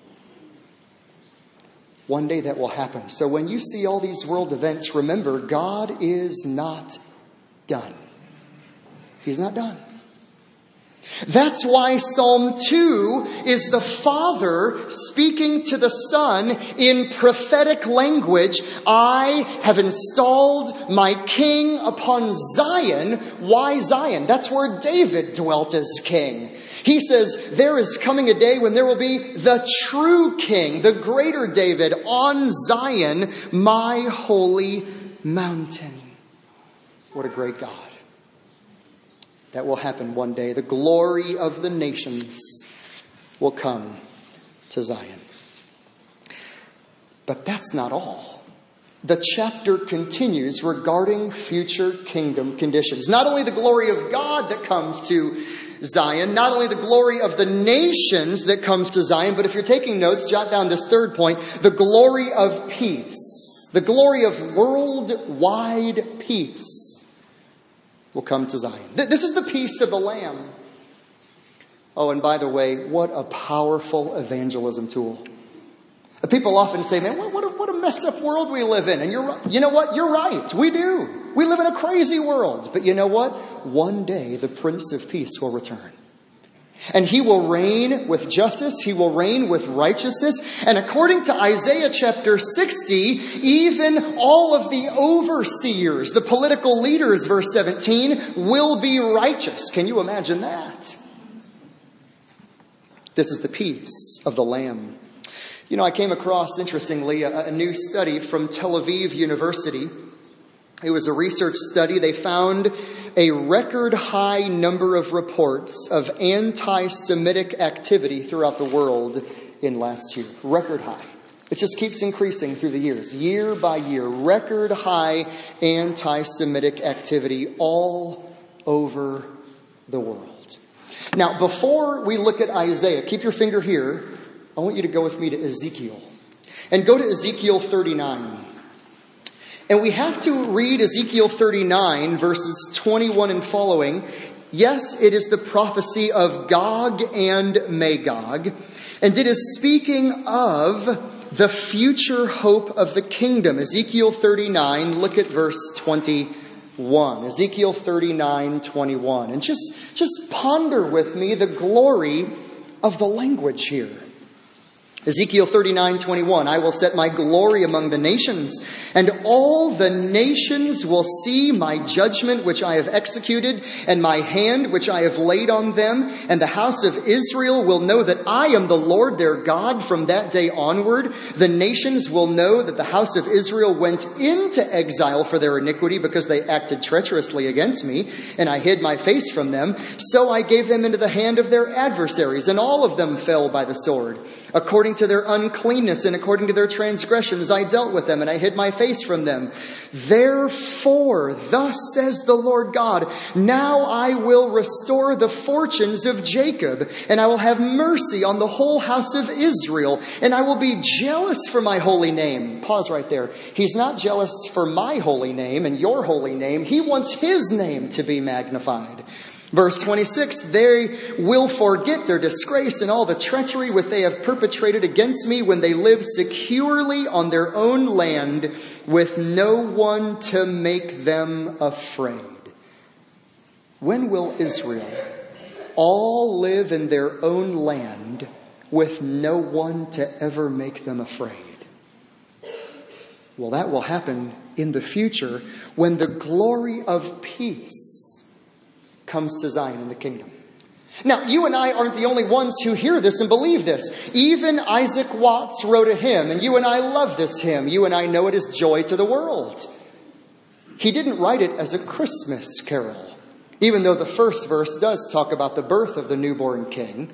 One day that will happen. So when you see all these world events, remember, God is not done. He's not done. That's why Psalm two is the Father speaking to the Son in prophetic language. I have installed my King upon Zion. Why Zion? That's where David dwelt as king. He says there is coming a day when there will be the true King, the greater David, on Zion, my holy mountain. What a great God. That will happen one day. The glory of the nations will come to Zion. But that's not all. The chapter continues regarding future kingdom conditions. Not only the glory of God that comes to Zion, not only the glory of the nations that comes to Zion, but if you're taking notes, jot down this third point, the glory of peace. The glory of worldwide peace will come to Zion. This is the peace of the Lamb. Oh, and by the way, what a powerful evangelism tool. People often say, man, what a, what a messed up world we live in. And you're right. You know what? You're right. We do. We live in a crazy world. But you know what? One day the Prince of Peace will return. And he will reign with justice. He will reign with righteousness. And according to Isaiah chapter sixty, even all of the overseers, the political leaders, verse seventeen, will be righteous. Can you imagine that? This is the peace of the Lamb. You know, I came across, interestingly, a, a new study from Tel Aviv University. It was a research study. They found a record high number of reports of anti-Semitic activity throughout the world in last year. Record high. It just keeps increasing through the years, year by year. Record high anti-Semitic activity all over the world. Now, before we look at Isaiah, keep your finger here. I want you to go with me to Ezekiel. And go to Ezekiel thirty-nine. And we have to read Ezekiel thirty-nine, verses twenty-one and following. Yes, it is the prophecy of Gog and Magog. And it is speaking of the future hope of the kingdom. Ezekiel thirty-nine, look at verse twenty-one. Ezekiel thirty-nine, twenty-one. And just, just ponder with me the glory of the language here. Ezekiel thirty-nine, twenty-one, I will set my glory among the nations, and all the nations will see my judgment which I have executed, and my hand which I have laid on them, and the house of Israel will know that I am the Lord their God from that day onward. The nations will know that the house of Israel went into exile for their iniquity because they acted treacherously against me, and I hid my face from them. So I gave them into the hand of their adversaries, and all of them fell by the sword. According to their uncleanness and according to their transgressions, I dealt with them and I hid my face from them. Therefore, thus says the Lord God, now I will restore the fortunes of Jacob, and I will have mercy on the whole house of Israel, and I will be jealous for my holy name. Pause right there. He's not jealous for my holy name and your holy name. He wants his name to be magnified. Verse twenty-six, they will forget their disgrace and all the treachery which they have perpetrated against me when they live securely on their own land with no one to make them afraid. When will Israel all live in their own land with no one to ever make them afraid? Well, that will happen in the future when the glory of peace comes to Zion in the kingdom. Now, you and I aren't the only ones who hear this and believe this. Even Isaac Watts wrote a hymn, and you and I love this hymn. You and I know it as Joy to the World. He didn't write it as a Christmas carol, even though the first verse does talk about the birth of the newborn king.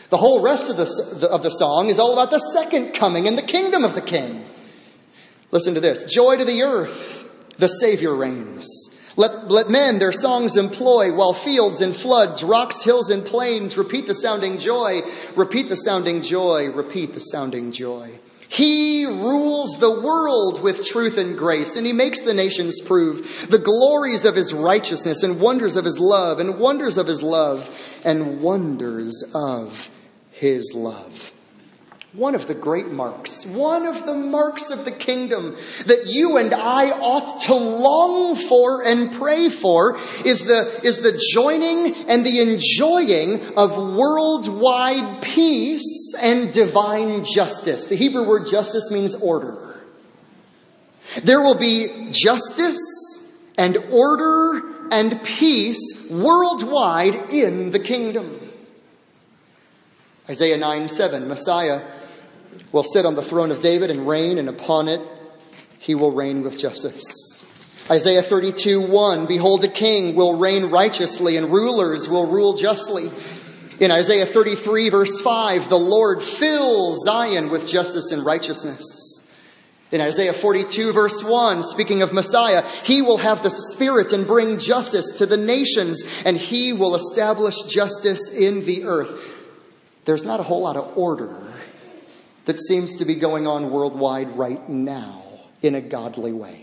The whole rest of the, of the song is all about the second coming and the kingdom of the King. Listen to this. Joy to the earth, the Savior reigns. Let, let men their songs employ, while fields and floods, rocks, hills, and plains repeat the sounding joy, repeat the sounding joy, repeat the sounding joy. He rules the world with truth and grace, and he makes the nations prove the glories of his righteousness and wonders of his love, and wonders of his love, and wonders of his love. One of the great marks, one of the marks of the kingdom that you and I ought to long for and pray for is the, is the joining and the enjoying of worldwide peace and divine justice. The Hebrew word justice means order. There will be justice and order and peace worldwide in the kingdom. Isaiah nine seven, Messiah will sit on the throne of David and reign, and upon it he will reign with justice. Isaiah thirty-two one, behold, a king will reign righteously, and rulers will rule justly. In Isaiah thirty-three verse five, the Lord fills Zion with justice and righteousness. In Isaiah forty-two verse one, speaking of Messiah, he will have the Spirit and bring justice to the nations, and he will establish justice in the earth. There's not a whole lot of order that seems to be going on worldwide right now in a godly way.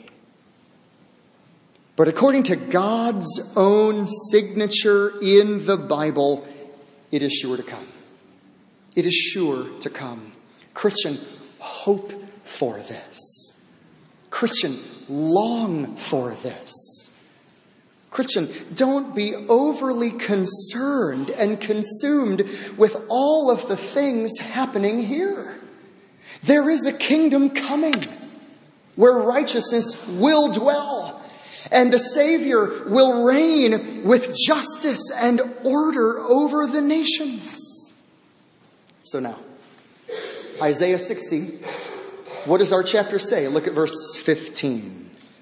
But according to God's own signature in the Bible, it is sure to come. It is sure to come. Christian, hope for this. Christian, long for this. Christian, don't be overly concerned and consumed with all of the things happening here. There is a kingdom coming where righteousness will dwell, and the Savior will reign with justice and order over the nations. So now, Isaiah sixty, what does our chapter say? Look at verse fifteen.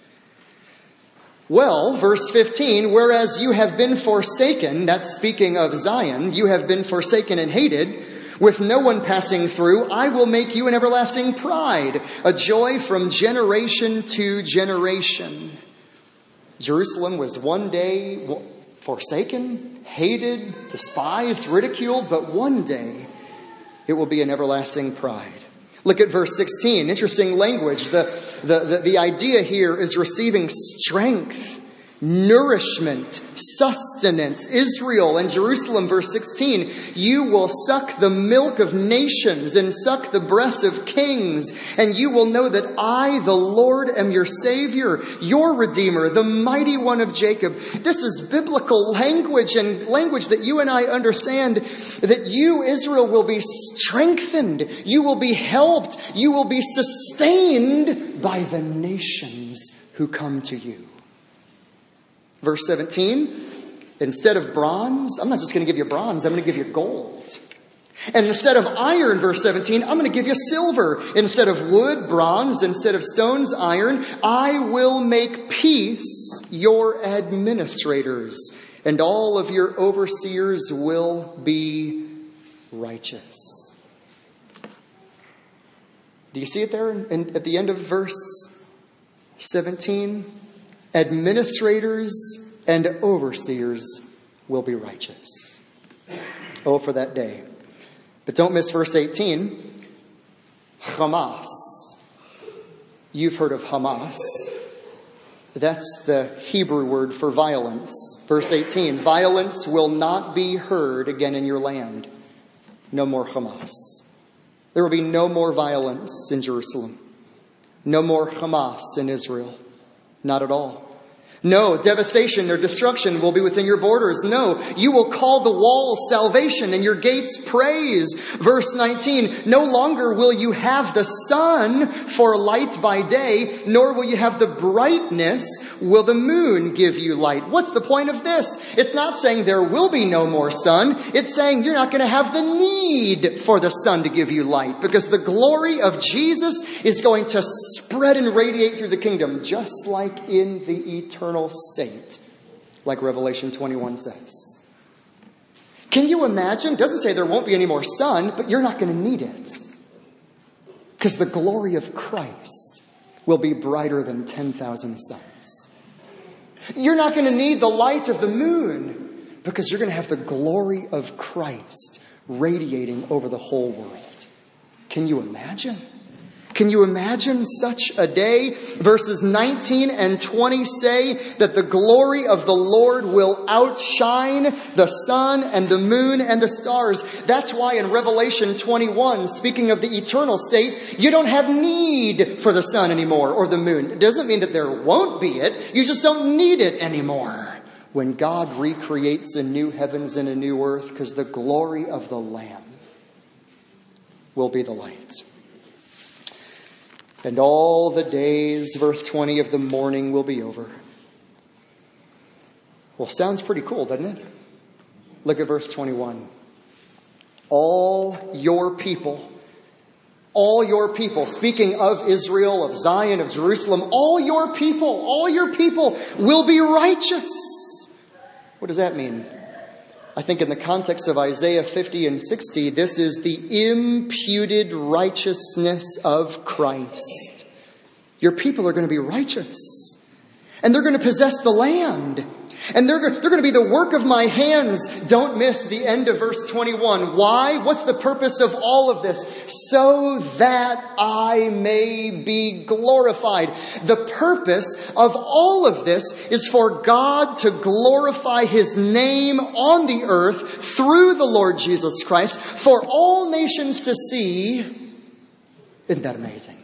Well, verse fifteen, whereas you have been forsaken, that's speaking of Zion, you have been forsaken and hated, with no one passing through, I will make you an everlasting pride, a joy from generation to generation. Jerusalem was one day forsaken, hated, despised, ridiculed, but one day it will be an everlasting pride. Look at verse sixteen. Interesting language. The, the, the, the idea here is receiving strength, nourishment, sustenance. Israel and Jerusalem, verse sixteen. You will suck the milk of nations and suck the breast of kings. And you will know that I, the Lord, am your Savior, your Redeemer, the mighty one of Jacob. This is biblical language, and language that you and I understand, that you, Israel, will be strengthened. You will be helped. You will be sustained by the nations who come to you. Verse seventeen, instead of bronze, I'm not just going to give you bronze, I'm going to give you gold. And instead of iron, verse seventeen, I'm going to give you silver. Instead of wood, bronze. Instead of stones, iron. I will make peace your administrators, and all of your overseers will be righteous. Do you see it there in, in, at the end of verse seventeen? Administrators and overseers will be righteous. Oh, for that day. But don't miss verse eighteen. Hamas. You've heard of Hamas. That's the Hebrew word for violence. Verse eighteen. Violence will not be heard again in your land. No more Hamas. There will be no more violence in Jerusalem. No more Hamas in Israel. Not at all. No, devastation or destruction will be within your borders. No, you will call the walls salvation and your gates praise. Verse nineteen, no longer will you have the sun for light by day, nor will you have the brightness, will the moon give you light. What's the point of this? It's not saying there will be no more sun. It's saying you're not going to have the need for the sun to give you light, because the glory of Jesus is going to spread and radiate through the kingdom, just like in the eternal state, like Revelation twenty-one says. Can you imagine? It doesn't say there won't be any more sun, but you're not going to need it. Because the glory of Christ will be brighter than ten thousand suns. You're not going to need the light of the moon, because you're going to have the glory of Christ radiating over the whole world. Can you imagine? Can you imagine such a day? Verses nineteen and twenty say that the glory of the Lord will outshine the sun and the moon and the stars. That's why in Revelation twenty-one, speaking of the eternal state, you don't have need for the sun anymore or the moon. It doesn't mean that there won't be it. You just don't need it anymore when God recreates a new heavens and a new earth, because the glory of the Lamb will be the light. And all the days, verse twenty, of the morning will be over. Well, sounds pretty cool, doesn't it? Look at verse twenty-one. All your people, all your people, speaking of Israel, of Zion, of Jerusalem, all your people, all your people will be righteous. What does that mean? I think in the context of Isaiah fifty and sixty, this is the imputed righteousness of Christ. Your people are going to be righteous. And they're going to possess the land. And they're, they're going to be the work of my hands. Don't miss the end of verse twenty-one. Why? What's the purpose of all of this? So that I may be glorified. The purpose of all of this is for God to glorify His name on the earth through the Lord Jesus Christ for all nations to see. Isn't that amazing?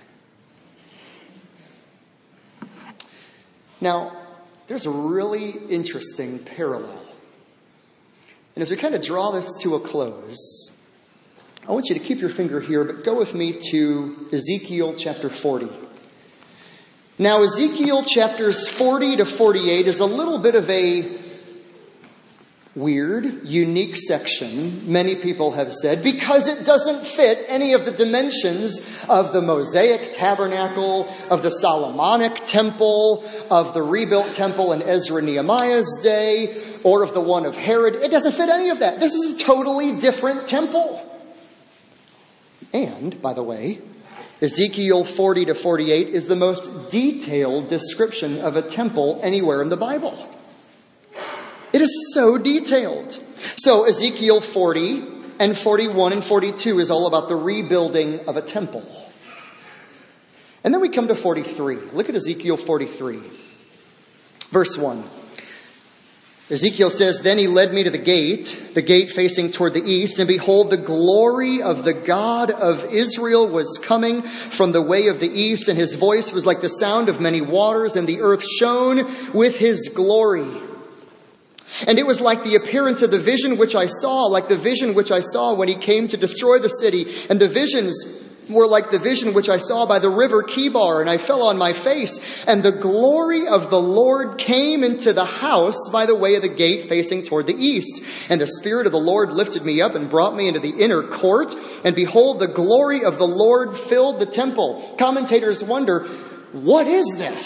Now, there's a really interesting parallel. And as we kind of draw this to a close, I want you to keep your finger here, but go with me to Ezekiel chapter forty. Now, Ezekiel chapters forty to forty-eight is a little bit of a weird, unique section, many people have said, because it doesn't fit any of the dimensions of the Mosaic tabernacle, of the Solomonic temple, of the rebuilt temple in Ezra Nehemiah's day, or of the one of Herod. It doesn't fit any of that. This is a totally different temple. And, by the way, Ezekiel forty to forty-eight is the most detailed description of a temple anywhere in the Bible. It is so detailed. So Ezekiel forty and forty-one and forty-two is all about the rebuilding of a temple. And then we come to forty-three. Look at Ezekiel forty-three. Verse one. Ezekiel says, Then he led me to the gate, the gate facing toward the east, and behold, the glory of the God of Israel was coming from the way of the east, and his voice was like the sound of many waters, and the earth shone with his glory. And it was like the appearance of the vision which I saw, like the vision which I saw when he came to destroy the city. And the visions were like the vision which I saw by the river Kibar, and I fell on my face. And the glory of the Lord came into the house by the way of the gate facing toward the east. And the Spirit of the Lord lifted me up and brought me into the inner court. And behold, the glory of the Lord filled the temple. Commentators wonder, what is this?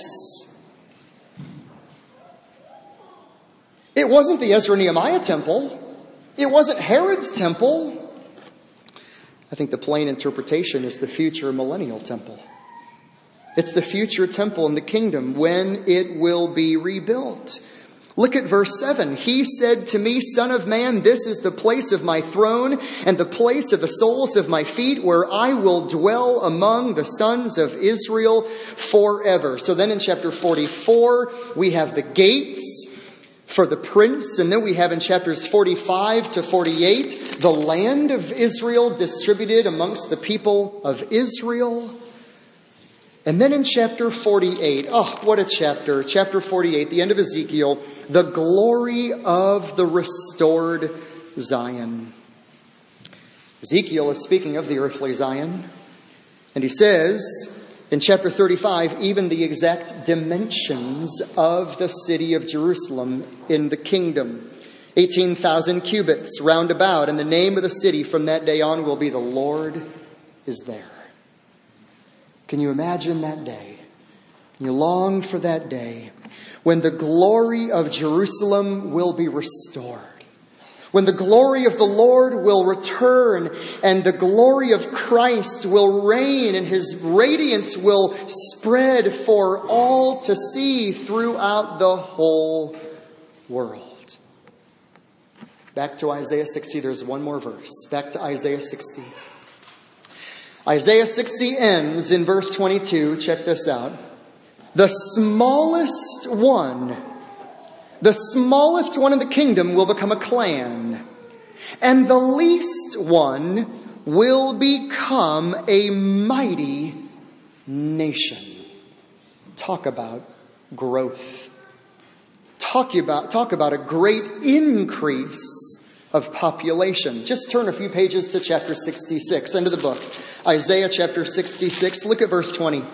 It wasn't the Ezra Nehemiah temple. It wasn't Herod's temple. I think the plain interpretation is the future millennial temple. It's the future temple in the kingdom when it will be rebuilt. Look at verse seven. He said to me, Son of man, this is the place of my throne and the place of the soles of my feet, where I will dwell among the sons of Israel forever. So then in chapter forty-four, we have the gates for the prince. And then we have in chapters forty-five to forty-eight, the land of Israel distributed amongst the people of Israel. And then in chapter forty-eight, oh, what a chapter. Chapter forty-eight, the end of Ezekiel, the glory of the restored Zion. Ezekiel is speaking of the earthly Zion. And he says in chapter thirty-five, even the exact dimensions of the city of Jerusalem in the kingdom. eighteen thousand cubits round about, and the name of the city from that day on will be The Lord is There. Can you imagine that day? You long for that day when the glory of Jerusalem will be restored. when the glory of the Lord will return and the glory of Christ will reign and his radiance will spread for all to see throughout the whole world. Back to Isaiah sixty, there's one more verse. Back to Isaiah sixty. Isaiah sixty ends in verse twenty-two. Check this out. The smallest one The smallest one in the kingdom will become a clan, and the least one will become a mighty nation. Talk about growth. Talk about, talk about a great increase of population. Just turn a few pages to chapter sixty-six, end of the book. Isaiah chapter sixty-six, look at verse twenty.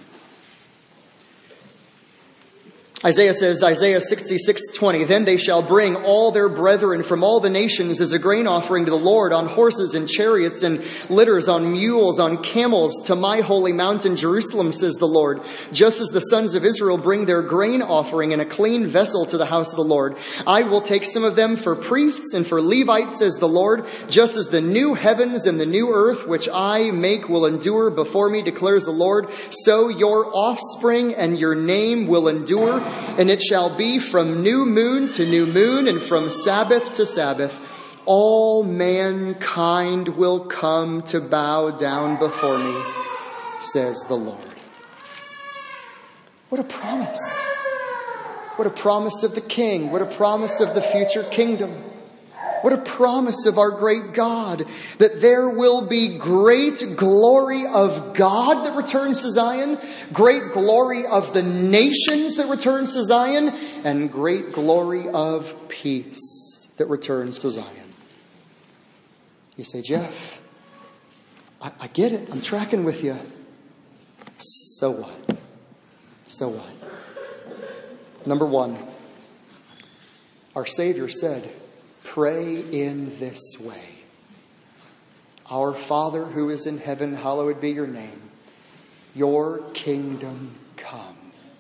Isaiah says, Isaiah sixty-six twenty, then they shall bring all their brethren from all the nations as a grain offering to the Lord on horses and chariots and litters, on mules, on camels, to my holy mountain Jerusalem, says the Lord. Just as the sons of Israel bring their grain offering in a clean vessel to the house of the Lord, I will take some of them for priests and for Levites, says the Lord. Just as the new heavens and the new earth which I make will endure before me, declares the Lord, so your offspring and your name will endure. And it shall be from new moon to new moon and from Sabbath to Sabbath, all mankind will come to bow down before me, says the Lord. What a promise. What a promise of the King. What a promise of the future kingdom. What a promise of our great God, that there will be great glory of God that returns to Zion, great glory of the nations that returns to Zion, and great glory of peace that returns to Zion. You say, Jeff, I, I get it. I'm tracking with you. So what? So what? Number one, our Savior said, pray in this way. Our Father who is in heaven, hallowed be your name. Your kingdom come.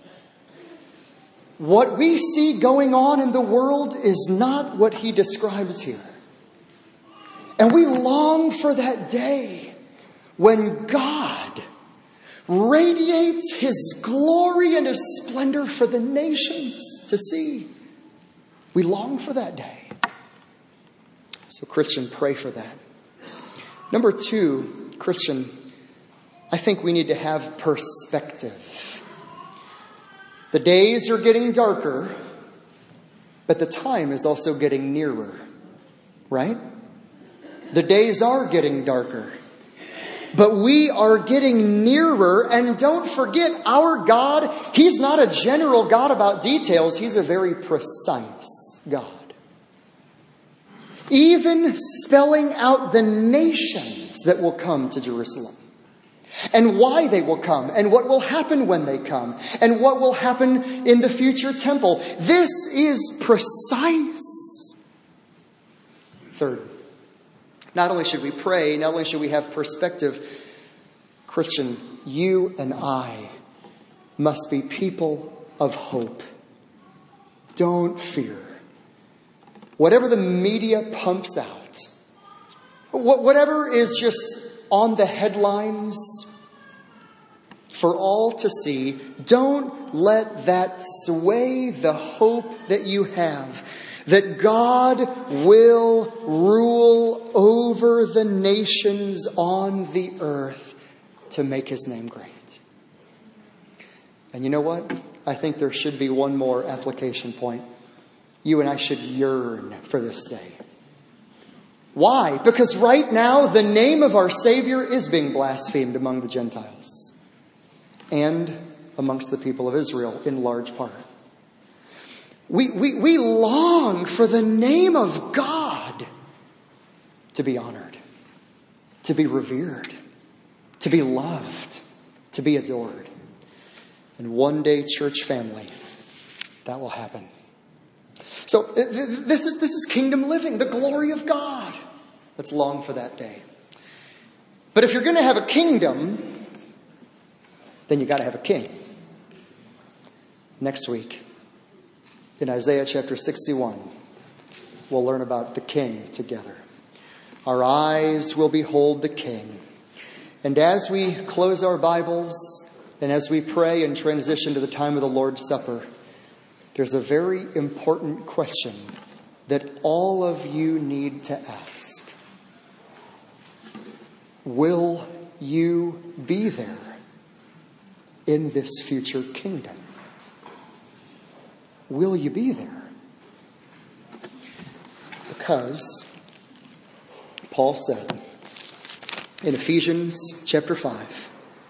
What we see going on in the world is not what he describes here. And we long for that day when God radiates his glory and his splendor for the nations to see. We long for that day. So, Christian, pray for that. Number two, Christian, I think we need to have perspective. The days are getting darker, but the time is also getting nearer, right? The days are getting darker, but we are getting nearer. And don't forget, our God, he's not a general God about details. He's a very precise God. Even spelling out the nations that will come to Jerusalem, and why they will come, and what will happen when they come, and what will happen in the future temple. This is precise. Third, not only should we pray, not only should we have perspective, Christian, you and I must be people of hope. Don't fear. Whatever the media pumps out, whatever is just on the headlines for all to see, don't let that sway the hope that you have, that God will rule over the nations on the earth to make his name great. And you know what? I think there should be one more application point. You and I should yearn for this day. Why? Because right now, the name of our Savior is being blasphemed among the Gentiles and amongst the people of Israel in large part. We, we, we long for the name of God to be honored, to be revered, to be loved, to be adored. And one day, church family, that will happen. So this is, this is kingdom living, the glory of God. Let's long for that day. But if you're going to have a kingdom, then you got to have a king. Next week, in Isaiah chapter sixty-one, we'll learn about the King together. Our eyes will behold the King. And as we close our Bibles and as we pray and transition to the time of the Lord's Supper, there's a very important question that all of you need to ask. Will you be there in this future kingdom? Will you be there? Because Paul said in Ephesians chapter five,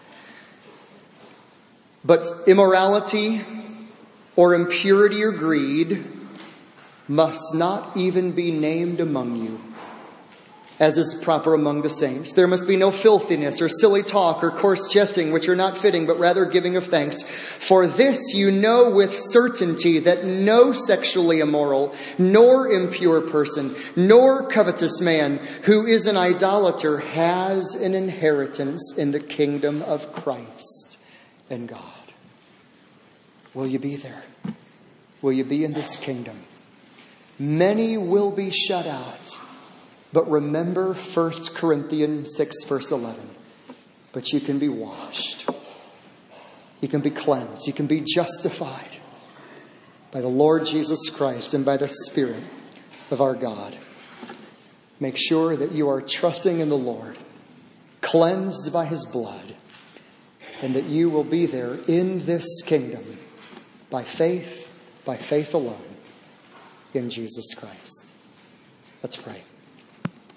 but immorality or impurity or greed must not even be named among you, as is proper among the saints. There must be no filthiness or silly talk or coarse jesting, which are not fitting, but rather giving of thanks. For this you know with certainty, that no sexually immoral, nor impure person, nor covetous man who is an idolater has an inheritance in the kingdom of Christ and God. Will you be there? Will you be in this kingdom? Many will be shut out. But remember First Corinthians six, verse eleven. But you can be washed. You can be cleansed. You can be justified by the Lord Jesus Christ and by the Spirit of our God. Make sure that you are trusting in the Lord, cleansed by His blood, and that you will be there in this kingdom by faith, by faith alone, in Jesus Christ. Let's pray.